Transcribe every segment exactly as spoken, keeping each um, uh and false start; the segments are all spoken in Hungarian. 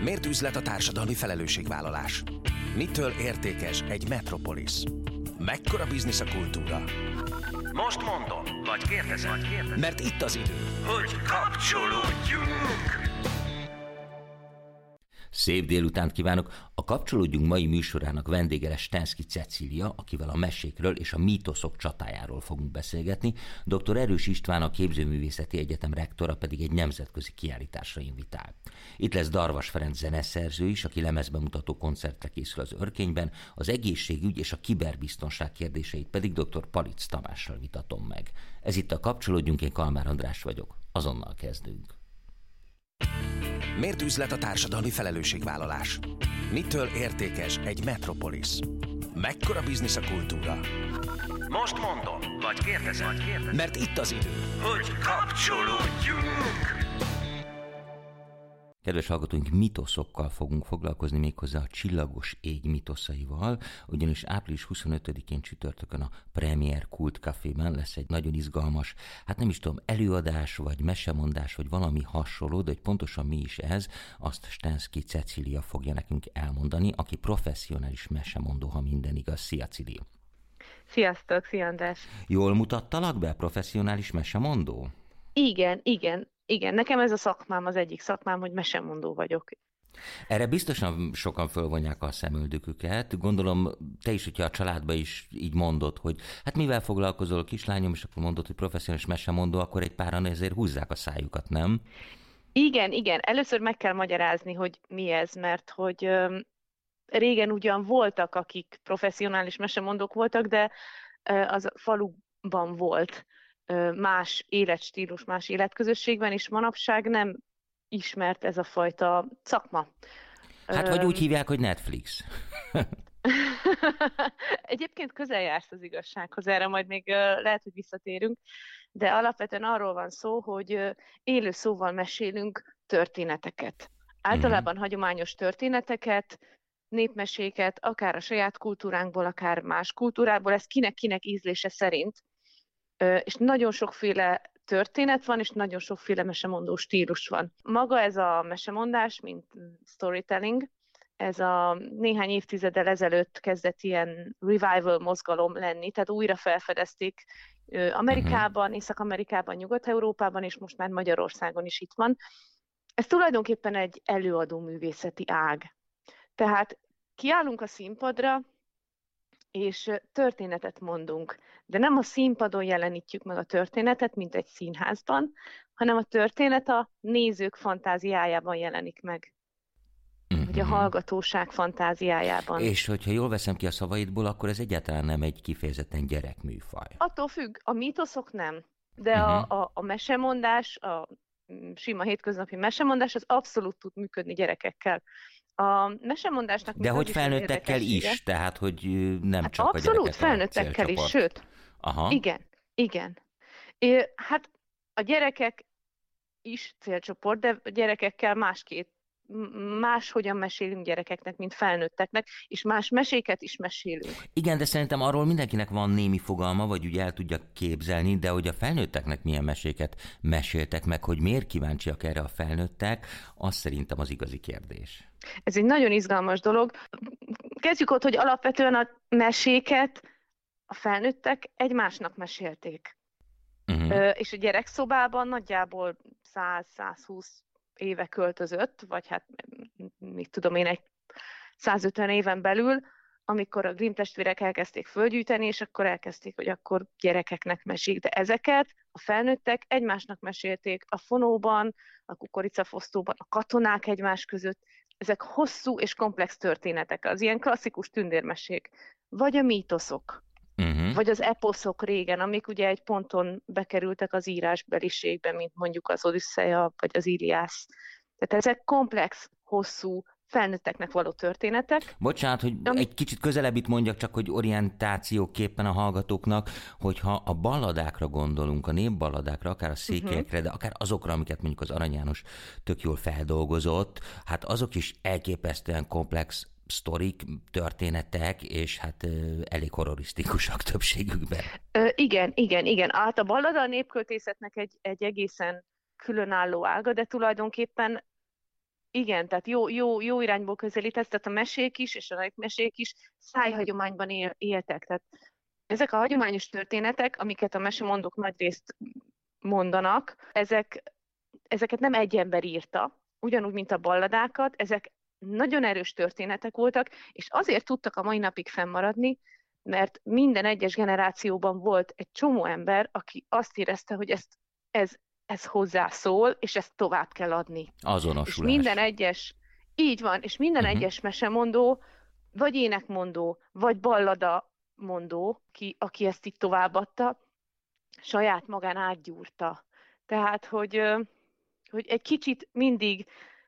Miért üzlet a társadalmi felelősségvállalás? Mitől értékes egy metropolisz? Mekkora biznisz a kultúra? Most mondom, vagy kérdezem, vagy kérdezem. Mert itt az idő, hogy kapcsolódjunk! Szép délutánt kívánok! A Kapcsolódjunk mai műsorának vendége lesz Stenszky Cecília, akivel a mesékről és a mítoszok csatájáról fogunk beszélgetni. doktor Erős István, a Képzőművészeti Egyetem rektora pedig egy nemzetközi kiállításra invitál. Itt lesz Darvas Ferenc zeneszerző is, aki lemezbemutató koncertre készül az Örkényben, az egészségügy és a kiberbiztonság kérdéseit pedig doktor Palic Tamással vitatom meg. Ez itt a Kapcsolódjunk, én Kalmár András vagyok. Azonnal kezdünk. Miért üzlet a társadalmi felelősségvállalás? Mitől értékes egy metropolisz? Mekkora biznisz a kultúra? Most mondom, vagy kérdezem, vagy kérdezem. Mert itt az idő, hogy kapcsolódjunk! Kedves hallgatóink, mitoszokkal fogunk foglalkozni, méghozzá a csillagos ég mitoszaival, ugyanis április huszonötödikén csütörtökön a Premier Kult Cafében lesz egy nagyon izgalmas, hát nem is tudom, előadás, vagy mesemondás, vagy valami hasonló, de hogy pontosan mi is ez, azt Stenszky Cecília fogja nekünk elmondani, aki professzionális mesemondó, ha minden igaz. Szia, Cili! Sziasztok, szia András! Jól mutattalak be, professzionális mesemondó? Igen, igen. Igen, nekem ez a szakmám, az egyik szakmám, hogy mesemondó vagyok. Erre biztosan sokan fölvonják a szemöldöküket. Gondolom, te is, hogyha a családba is így mondod, hogy hát mivel foglalkozol, kislányom, és akkor mondod, hogy professzionális mesemondó, akkor egy páran ezért húzzák a szájukat, nem? Igen, igen. Először meg kell magyarázni, hogy mi ez, mert hogy öm, régen ugyan voltak, akik professzionális mesemondók voltak, de ö, az faluban volt más életstílus, más életközösségben, és manapság nem ismert ez a fajta szakma. Hát vagy úgy hívják, hogy Netflix. Egyébként közel jársz az igazsághoz, erre majd még lehet, hogy visszatérünk, de alapvetően arról van szó, hogy élő szóval mesélünk történeteket. Általában mm-hmm. hagyományos történeteket, népmeséket, akár a saját kultúránkból, akár más kultúrából, ez kinek-kinek ízlése szerint. És nagyon sokféle történet van, és nagyon sokféle mesemondó stílus van. Maga ez a mesemondás, mint storytelling, ez a néhány évtizeddel ezelőtt kezdett ilyen revival mozgalom lenni, tehát újra felfedezték Amerikában, uh-huh. Észak-Amerikában, Nyugat-Európában, és most már Magyarországon is itt van. Ez tulajdonképpen egy előadó művészeti ág. Tehát kiállunk a színpadra, és történetet mondunk. De nem a színpadon jelenítjük meg a történetet, mint egy színházban, hanem a történet a nézők fantáziájában jelenik meg. Mm-hmm. Vagy a hallgatóság fantáziájában. És hogyha jól veszem ki a szavaidból, akkor ez egyáltalán nem egy kifejezetten gyerekműfaj. Attól függ, a mítoszok nem. De mm-hmm. a, a, a mesemondás, a sima hétköznapi mesemondás, az abszolút tud működni gyerekekkel. A mesemondásnak... De hogy felnőttekkel is, tehát hogy nem hát csak abszolút, a gyerekek felnőttekkel is, sőt. Aha. Igen, igen. É, hát a gyerekek is célcsoport, de a gyerekekkel másképp, máshogyan mesélünk gyerekeknek, mint felnőtteknek, és más meséket is mesélünk. Igen, de szerintem arról mindenkinek van némi fogalma, vagy ugye el tudja képzelni, de hogy a felnőtteknek milyen meséket meséltek meg, hogy miért kíváncsiak erre a felnőttek, az szerintem az igazi kérdés. Ez egy nagyon izgalmas dolog. Kezdjük ott, hogy alapvetően a meséket a felnőttek egymásnak mesélték. Uh-huh. És a gyerekszobában nagyjából száz-százhúsz éve költözött, vagy hát mit tudom én, egy százötven éven belül, amikor a Grimm testvérek elkezdték fölgyűjteni, és akkor elkezdték, hogy akkor gyerekeknek mesék. De ezeket a felnőttek egymásnak mesélték a fonóban, a kukoricafosztóban, a katonák egymás között. Ezek hosszú és komplex történetek, az ilyen klasszikus tündérmesék, vagy a mítoszok, uh-huh. vagy az eposzok régen, amik ugye egy ponton bekerültek az írásbeliségbe, mint mondjuk az Odüsszeia, vagy az Iliász. Tehát ezek komplex, hosszú, felnőtteknek való történetek. Bocsánat, hogy Am- egy kicsit közelebb itt mondjak, csak hogy orientációképpen a hallgatóknak, hogyha a balladákra gondolunk, a népballadákra, akár a székelyekre, uh-huh. de akár azokra, amiket mondjuk az Arany János tök jól feldolgozott, hát azok is elképesztően komplex sztorik, történetek, és hát elég horrorisztikusak többségükben. Ö, igen, igen, igen. Hát a ballada a népköltészetnek egy, egy egészen különálló ága, de tulajdonképpen igen, tehát jó, jó, jó irányból közelítesz, tehát a mesék is, és a nagymesék is szájhagyományban él, éltek. Tehát ezek a hagyományos történetek, amiket a mesemondók nagyrészt mondanak, ezek, ezeket nem egy ember írta, ugyanúgy, mint a balladákat, ezek nagyon erős történetek voltak, és azért tudtak a mai napig fennmaradni, mert minden egyes generációban volt egy csomó ember, aki azt érezte, hogy ezt, ez, ez hozzászól, és ezt tovább kell adni. Azonosulás. És minden egyes, így van, és minden uh-huh. egyes mesemondó, vagy énekmondó, vagy ballada mondó, ki, aki ezt itt továbbadta, saját magán átgyúrta. Tehát, hogy, hogy egy kicsit mindig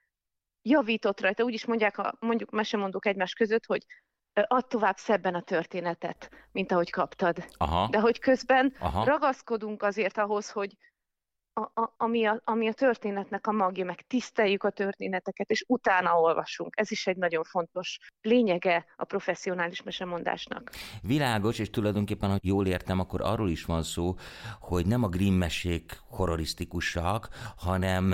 javított rajta, úgy is mondják, a, mondjuk mesemondók egymás között, hogy add tovább szebben a történetet, mint ahogy kaptad. Aha. De hogy közben Aha. ragaszkodunk azért ahhoz, hogy a, a, ami, a, ami a történetnek a magja, meg tiszteljük a történeteket, és utána olvasunk. Ez is egy nagyon fontos lényege a professzionális mesemondásnak. Világos, és tulajdonképpen, ha jól értem, akkor arról is van szó, hogy nem a Grimm mesék horrorisztikusak, hanem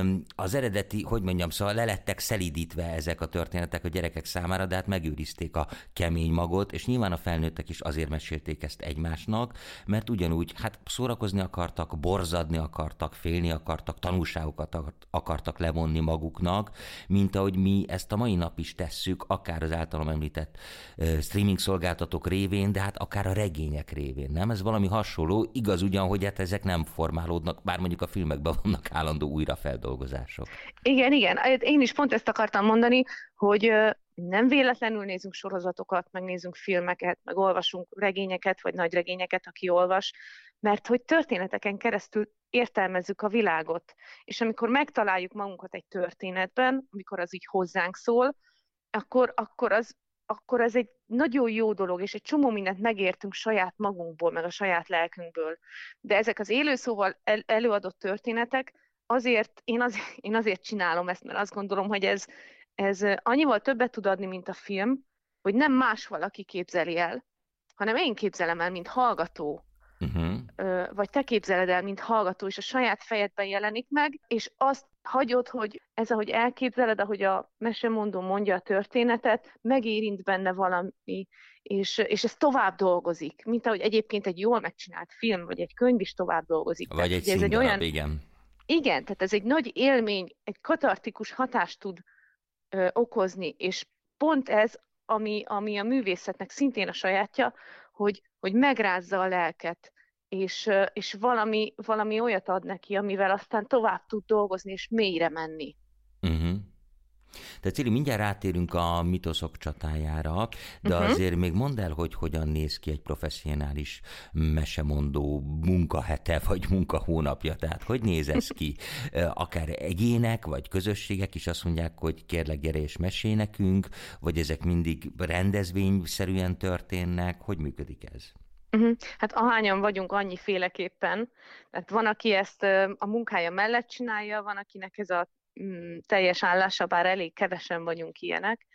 az eredeti, hogy mondjam, szóval le lettek szelídítve ezek a történetek a gyerekek számára, de hát megőrizték a kemény magot, és nyilván a felnőttek is azért mesélték ezt egymásnak, mert ugyanúgy hát szórakozni akartak, borzadni akartak, félni akartak, tanulságokat akartak levonni maguknak, mint ahogy mi ezt a mai nap is tesszük, akár az általam említett uh, streaming szolgáltatók révén, de hát akár a regények révén, nem? Ez valami hasonló, igaz ugyan, hogy hát ezek nem formálódnak, bár mondjuk a filmekben vannak állandó újrafeldolgozások. Igen, igen. Én is pont ezt akartam mondani, hogy nem véletlenül nézünk sorozatokat, megnézünk filmeket, meg olvasunk regényeket, vagy nagy regényeket, aki olvas, mert hogy történeteken keresztül értelmezzük a világot. És amikor megtaláljuk magunkat egy történetben, amikor az így hozzánk szól, akkor, akkor, az, akkor az egy nagyon jó dolog, és egy csomó mindent megértünk saját magunkból, meg a saját lelkünkből. De ezek az élőszóval el, előadott történetek, azért, én, azért, én azért csinálom ezt, mert azt gondolom, hogy ez, ez annyival többet tud adni, mint a film, hogy nem más valaki képzeli el, hanem én képzelem el, mint hallgató. Uh-huh. Vagy te képzeled el, mint hallgató, és a saját fejedben jelenik meg, és azt hagyod, hogy ez, ahogy elképzeled, ahogy a mesemondó mondja a történetet, megérint benne valami, és, és ez tovább dolgozik, mint ahogy egyébként egy jól megcsinált film, vagy egy könyv is tovább dolgozik. Vagy tehát, egy színdarab, olyan... igen. Igen, tehát ez egy nagy élmény, egy katartikus hatást tud ö, okozni, és pont ez, ami, ami a művészetnek szintén a sajátja, hogy, hogy megrázza a lelket, és, és valami, valami olyat ad neki, amivel aztán tovább tud dolgozni, és mélyre menni. Uh-huh. De Cili, mindjárt rátérünk a mitoszok csatájára, de uh-huh. azért még mondd el, hogy hogyan néz ki egy professzionális mesemondó munkahete, vagy munkahónapja, tehát hogy néz ez ki? Akár egyének, vagy közösségek is azt mondják, hogy kérlek, gyere és mesélj nekünk, vagy ezek mindig rendezvényszerűen történnek, hogy működik ez? Uh-huh. Hát ahányan vagyunk, annyiféleképpen. Tehát van, aki ezt a munkája mellett csinálja, van, akinek ez a mm, teljes állása, bár elég kevesen vagyunk ilyenek.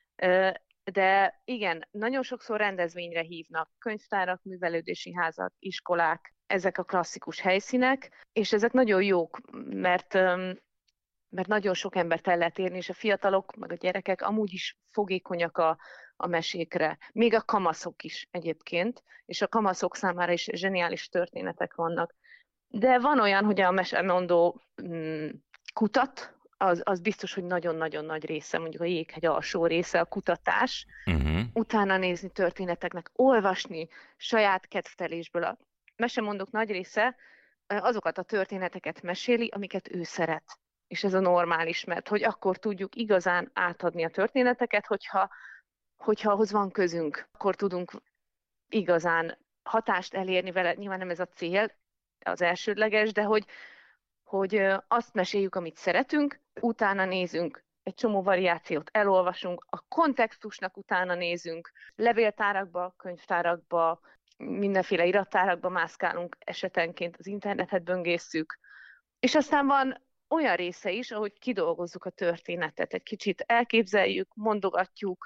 De igen, nagyon sokszor rendezvényre hívnak, könyvtárak, művelődési házak, iskolák, ezek a klasszikus helyszínek, és ezek nagyon jók, mert, mert nagyon sok embert el lehet érni, és a fiatalok, meg a gyerekek amúgy is fogékonyak a a mesékre. Még a kamaszok is egyébként, és a kamaszok számára is zseniális történetek vannak. De van olyan, hogy a mesemondó mm, kutat, az, az biztos, hogy nagyon-nagyon nagy része, mondjuk a Jéghegy alsó része a kutatás, uh-huh. utána nézni történeteknek, olvasni saját kedvtelésből. A mesemondók nagy része azokat a történeteket meséli, amiket ő szeret. És ez a normális, mert hogy akkor tudjuk igazán átadni a történeteket, hogyha hogyha ahhoz van közünk, akkor tudunk igazán hatást elérni vele. Nyilván nem ez a cél, az elsődleges, de hogy, hogy azt meséljük, amit szeretünk, utána nézünk, egy csomó variációt elolvasunk, a kontextusnak utána nézünk, levéltárakba, könyvtárakba, mindenféle irattárakba mászkálunk, esetenként az internetet böngészszük. És aztán van olyan része is, ahogy kidolgozzuk a történetet, egy kicsit elképzeljük, mondogatjuk,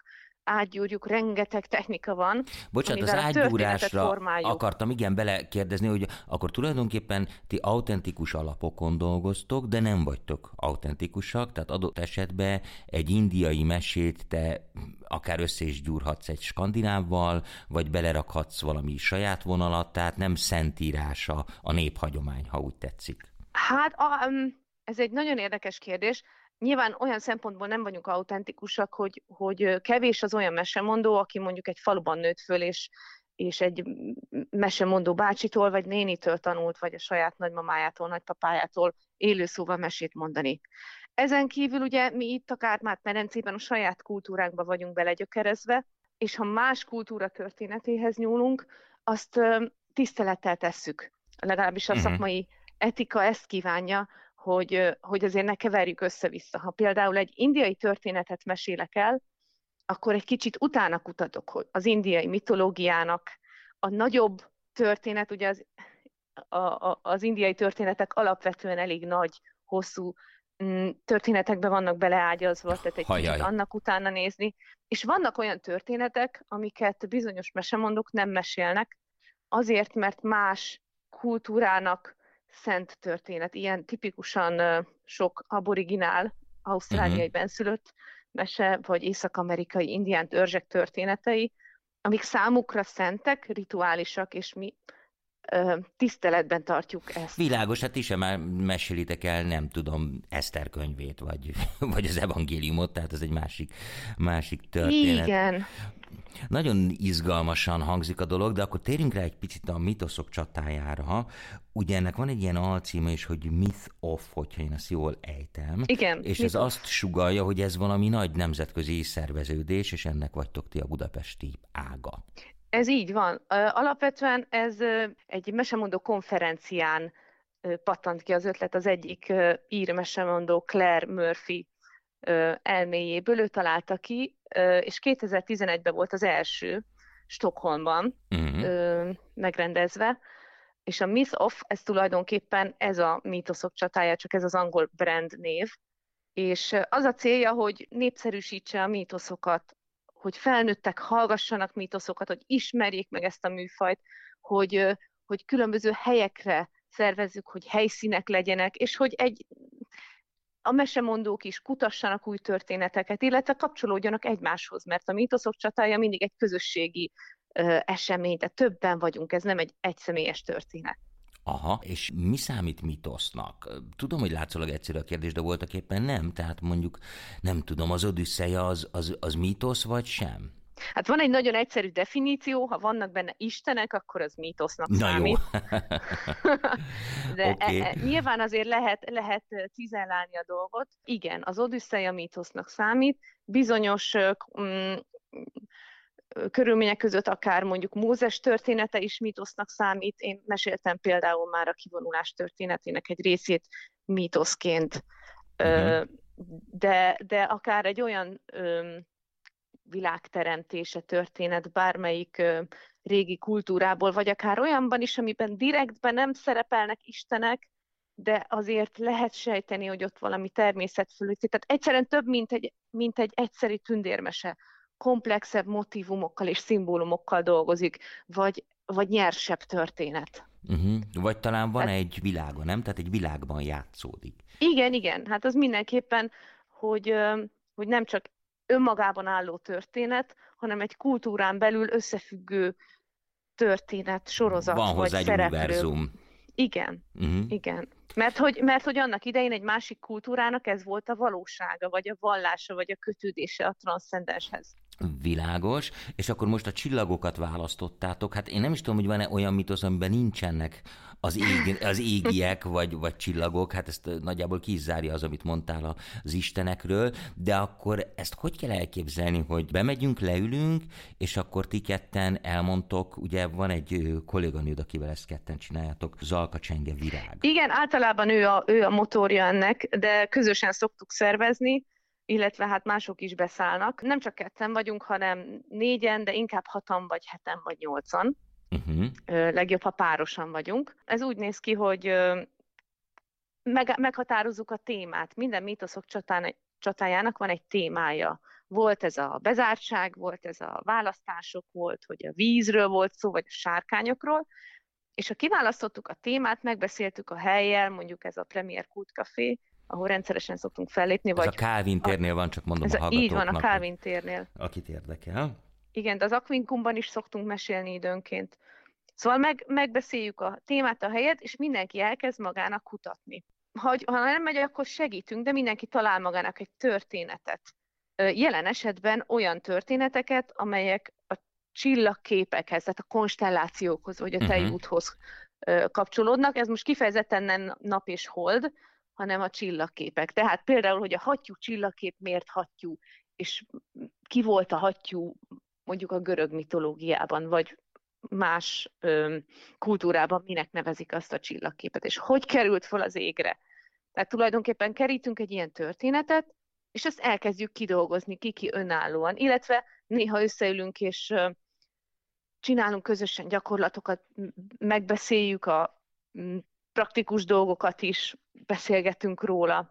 átgyúrjuk, rengeteg technika van. Bocsánat, az átgyúrásra akartam igen belekérdezni, hogy akkor tulajdonképpen ti autentikus alapokon dolgoztok, de nem vagytok autentikusak, tehát adott esetben egy indiai mesét te akár össze is gyúrhatsz egy skandinávval, vagy belerakhatsz valami saját vonalat, tehát nem szentírása a néphagyomány, ha úgy tetszik. Hát a, ez egy nagyon érdekes kérdés. Nyilván olyan szempontból nem vagyunk autentikusak, hogy, hogy kevés az olyan mesemondó, aki mondjuk egy faluban nőtt föl, és, és egy mesemondó bácsitól vagy nénitől tanult, vagy a saját nagymamájától, nagypapájától élő szóval mesét mondani. Ezen kívül ugye mi itt a Kárpát-medencében a saját kultúránkba vagyunk belegyökerezve, és ha más kultúra történetéhez nyúlunk, azt tisztelettel tesszük. Legalábbis a uh-huh. szakmai etika ezt kívánja, hogy, hogy azért ne keverjük össze-vissza. Ha például egy indiai történetet mesélek el, akkor egy kicsit utána kutatok, hogy az indiai mitológiának a nagyobb történet, ugye az, a, a, az indiai történetek alapvetően elég nagy, hosszú m, történetekben vannak beleágyazva, tehát egy Hajjaj. kicsit annak utána nézni. És vannak olyan történetek, amiket bizonyos mesemondók nem mesélnek, azért, mert más kultúrának szent történet, ilyen tipikusan sok aboriginál, ausztráliai uh-huh. benszülött mese, vagy észak-amerikai indián törzsek történetei, amik számukra szentek, rituálisak, és mi ö, tiszteletben tartjuk ezt. Világos, hát ti sem már mesélitek el, nem tudom, Eszter könyvét, vagy, vagy az evangéliumot, tehát ez egy másik, másik történet. Igen. Nagyon izgalmasan hangzik a dolog, de akkor térjünk rá egy picit a mitoszok csatájára. Ugye ennek van egy ilyen alcíme is, hogy Myth of, hogyha én ezt jól ejtem. Igen. És ez azt sugallja, hogy ez valami nagy nemzetközi szerveződés, és ennek vagytok ti a budapesti ága. Ez így van. Alapvetően ez egy mesemondó konferencián pattant ki az ötlet, az egyik ír mesemondó Claire Murphy elméjéből, ő találta ki, és kétezer-tizenegyben volt az első Stockholmban uh-huh. megrendezve, és a Myth of, ez tulajdonképpen ez a mítoszok csatája, csak ez az angol brand név, és az a célja, hogy népszerűsítse a mítoszokat, hogy felnőttek hallgassanak mítoszokat, hogy ismerjék meg ezt a műfajt, hogy, hogy különböző helyekre szervezzük, hogy helyszínek legyenek, és hogy egy a mesemondók is kutassanak új történeteket, illetve kapcsolódjanak egymáshoz, mert a mítoszok csatája mindig egy közösségi ö, esemény, tehát többen vagyunk, ez nem egy egyszemélyes történet. Aha, és mi számít mítosznak? Tudom, hogy látszólag egyszerű a kérdés, de voltak éppen nem, tehát mondjuk nem tudom, az Odüsszeia az, az, az mítosz vagy sem? Hát van egy nagyon egyszerű definíció, ha vannak benne istenek, akkor az mítosznak Na számít. De okay. e, e, nyilván azért lehet, lehet cizellálni a dolgot. Igen, az Odüsszeia mítosznak számít. Bizonyos mm, körülmények között akár mondjuk Mózes története is mítosznak számít. Én meséltem például már a kivonulás történetének egy részét mítoszként. Uh-huh. De, de akár egy olyan világteremtése történet bármelyik ö, régi kultúrából, vagy akár olyanban is, amiben direktben nem szerepelnek istenek, de azért lehet sejteni, hogy ott valami természet fölötti. Tehát egyszerűen több, mint egy, mint egy egyszerű tündérmese. Komplexebb motívumokkal és szimbólumokkal dolgozik, vagy, vagy nyersebb történet. Uh-huh. Vagy talán van Tehát, egy világa, nem? Tehát egy világban játszódik. Igen, igen. Hát az mindenképpen, hogy, hogy nem csak önmagában álló történet, hanem egy kultúrán belül összefüggő történet, sorozat van vagy hozzá egy szereplő. univerzum. Igen, uh-huh. igen. Mert hogy, mert hogy annak idején egy másik kultúrának ez volt a valósága, vagy a vallása, vagy a kötődése a transzcendenshez. Világos, és akkor most a csillagokat választottátok. Hát én nem is tudom, hogy van-e olyan mitosz, amiben nincsenek az, ég, az égiek, vagy, vagy csillagok, hát ezt nagyjából ki is zárja az, amit mondtál az istenekről, de akkor ezt hogy kell elképzelni, hogy bemegyünk, leülünk, és akkor ti ketten elmondtok, ugye van egy kolléganőd, akivel ezt ketten csináljátok, Zalka Csenge Virág. Igen, általában ő a, ő a motorja ennek, de közösen szoktuk szervezni, illetve hát mások is beszállnak. Nem csak ketten vagyunk, hanem négyen, de inkább hatan, vagy heten, vagy nyolcan. Uh-huh. Legjobb, ha párosan vagyunk. Ez úgy néz ki, hogy meg, meghatározzuk a témát. Minden mítoszok csatán, csatájának van egy témája. Volt ez a bezártság, volt ez a választások, volt, hogy a vízről volt szó, vagy a sárkányokról, és ha kiválasztottuk a témát, megbeszéltük a hellyel, mondjuk ez a Premier Kult Café, ahol rendszeresen szoktunk fellépni. Ez vagy a Kálvin térnél van, csak mondom ez a hallgatóknak. Így van, a Kálvin térnél. Akit érdekel. Igen, de az Aquincumban is szoktunk mesélni időnként. Szóval meg, megbeszéljük a témát, a helyet, és mindenki elkezd magának kutatni. Ha, ha nem megy, akkor segítünk, de mindenki talál magának egy történetet. Jelen esetben olyan történeteket, amelyek a csillagképekhez, tehát a konstellációkhoz, vagy a tejúthoz uh-huh. kapcsolódnak. Ez most kifejezetten nem nap és hold, hanem a csillagképek. Tehát például, hogy a hattyú csillagkép miért hattyú, és ki volt a hattyú mondjuk a görög mitológiában, vagy más ö, kultúrában minek nevezik azt a csillagképet, és hogy került fel az égre. Tehát tulajdonképpen kerítünk egy ilyen történetet, és ezt elkezdjük kidolgozni ki-ki önállóan, illetve néha összeülünk, és ö, csinálunk közösen gyakorlatokat, megbeszéljük a m, praktikus dolgokat is, beszélgetünk róla.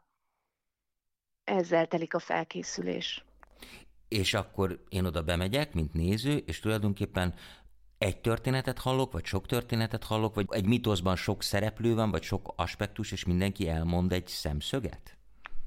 Ezzel telik a felkészülés. És akkor én oda bemegyek, mint néző, és tulajdonképpen egy történetet hallok, vagy sok történetet hallok, vagy egy mitoszban sok szereplő van, vagy sok aspektus, és mindenki elmond egy szemszöget?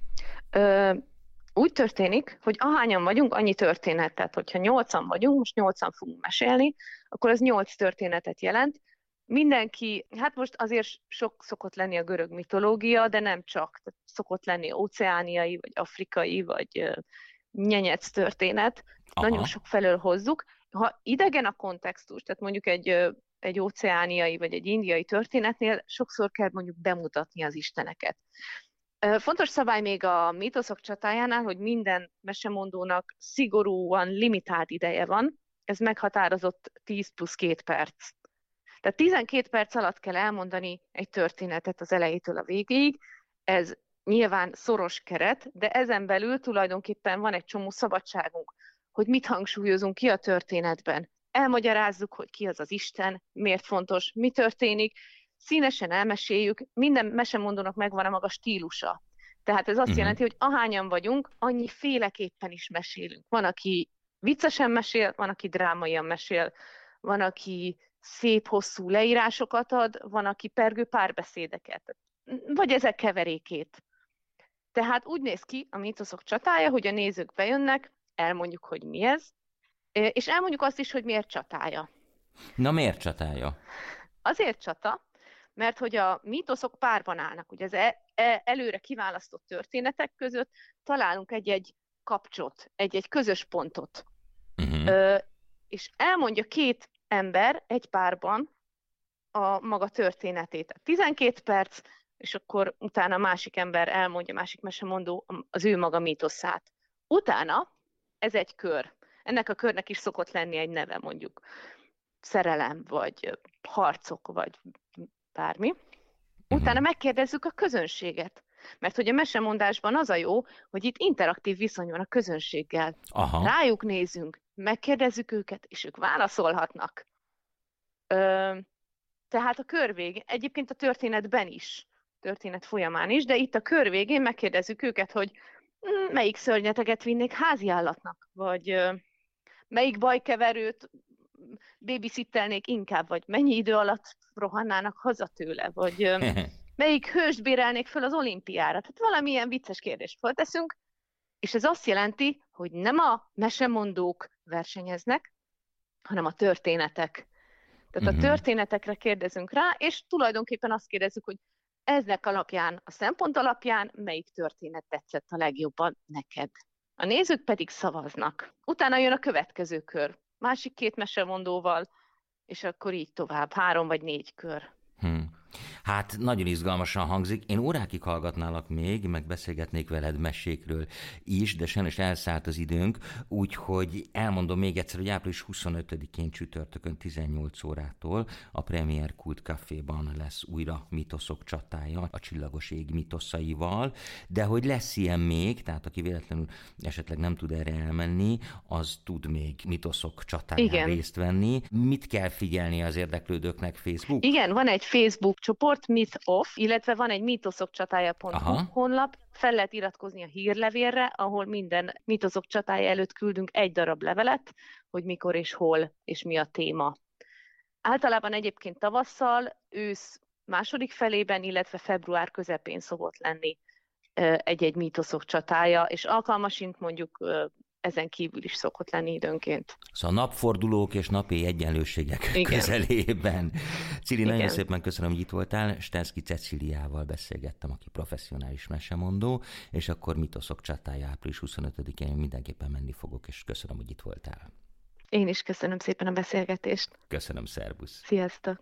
Ö, úgy történik, hogy ahányan vagyunk, annyi történet. Tehát, hogyha nyolcan vagyunk, most nyolcan fogunk mesélni, akkor az nyolc történetet jelent. Mindenki, hát most azért sok szokott lenni a görög mitológia, de nem csak. Tehát szokott lenni óceániai, vagy afrikai, vagy nyenyec történet. Aha. Nagyon sok felől hozzuk. Ha idegen a kontextus, tehát mondjuk egy, egy óceániai vagy egy indiai történetnél sokszor kell mondjuk bemutatni az isteneket. Fontos szabály még a mítoszok csatájánál, hogy minden mesemondónak szigorúan limitált ideje van, ez meghatározott tíz plusz két perc. Tehát tizenkét perc alatt kell elmondani egy történetet az elejétől a végéig, ez nyilván szoros keret, de ezen belül tulajdonképpen van egy csomó szabadságunk, hogy mit hangsúlyozunk ki a történetben. Elmagyarázzuk, hogy ki az az Isten, miért fontos, mi történik, színesen elmeséljük, minden mesemondónak megvan a maga stílusa. Tehát ez azt uh-huh. jelenti, hogy ahányan vagyunk, annyi féleképpen is mesélünk. Van, aki viccesen mesél, van, aki drámaian mesél, van, aki szép, hosszú leírásokat ad, van, aki pergő párbeszédeket, vagy ezek keverékét. Tehát úgy néz ki a mítoszok csatája, hogy a nézők bejönnek, elmondjuk, hogy mi ez, és elmondjuk azt is, hogy miért csatája. Na, miért csatája? Azért csata, mert hogy a mítoszok párban állnak. Ugye az előre kiválasztott történetek között találunk egy-egy kapcsot, egy-egy közös pontot. Uh-huh. Ö, és elmondja két ember egy párban a maga történetét. tizenkét perc, és akkor utána a másik ember elmondja, másik mesemondó az ő maga mítoszát. Utána ez egy kör. Ennek a körnek is szokott lenni egy neve, mondjuk szerelem, vagy harcok, vagy bármi. Utána megkérdezzük a közönséget. Mert hogy a mesemondásban az a jó, hogy itt interaktív viszony van a közönséggel. Aha. Rájuk nézünk, megkérdezzük őket, és ők válaszolhatnak. Ö, tehát a kör végén, egyébként a történetben is, történet folyamán is, de itt a kör végén megkérdezzük őket, hogy melyik szörnyeteget vinnék háziállatnak, vagy ö, melyik bajkeverőt babysittelnék inkább, vagy mennyi idő alatt rohannának haza tőle, vagy ö, melyik hőst bérelnék föl az olimpiára. Tehát valamilyen vicces kérdést felteszünk, és ez azt jelenti, hogy nem a mesemondók versenyeznek, hanem a történetek. Tehát uh-huh. a történetekre kérdezünk rá, és tulajdonképpen azt kérdezzük, hogy eznek alapján, a szempont alapján melyik történet tetszett a legjobban neked. A nézők pedig szavaznak. Utána jön a következő kör. Másik két mesemondóval, és akkor így tovább. Három vagy négy kör. Hmm. Hát nagyon izgalmasan hangzik. Én órákig hallgatnálak még, meg beszélgetnék veled mesékről is, de sajnos elszállt az időnk, úgyhogy elmondom még egyszer, hogy április huszonötödikén csütörtökön tizennyolc órától a Premier Kult Caféban lesz újra mítoszok csatája a csillagos ég mitoszaival, de hogy lesz ilyen még, tehát aki véletlenül esetleg nem tud erre elmenni, az tud még mítoszok csatáján Igen. részt venni. Mit kell figyelni az érdeklődőknek? Facebook? Igen, van egy Facebook Facebook csoport, Myth Off, illetve van egy mítoszok csatája pont hu honlap, fel lehet iratkozni a hírlevélre, ahol minden mítoszok csatája előtt küldünk egy darab levelet, hogy mikor és hol és mi a téma. Általában egyébként tavasszal, ősz második felében, illetve február közepén szokott lenni egy-egy mítoszok csatája, és alkalmasint mondjuk ezen kívül is szokott lenni időnként. Szóval napfordulók és napi egyenlőségek Igen. közelében. Cili, Igen. nagyon szépen köszönöm, hogy itt voltál. Stenszky Ceciliával beszélgettem, aki professzionális mesemondó, és akkor mítoszok csatája április huszonötödikén mindenképpen menni fogok, és köszönöm, hogy itt voltál. Én is köszönöm szépen a beszélgetést. Köszönöm, szervusz. Sziasztok.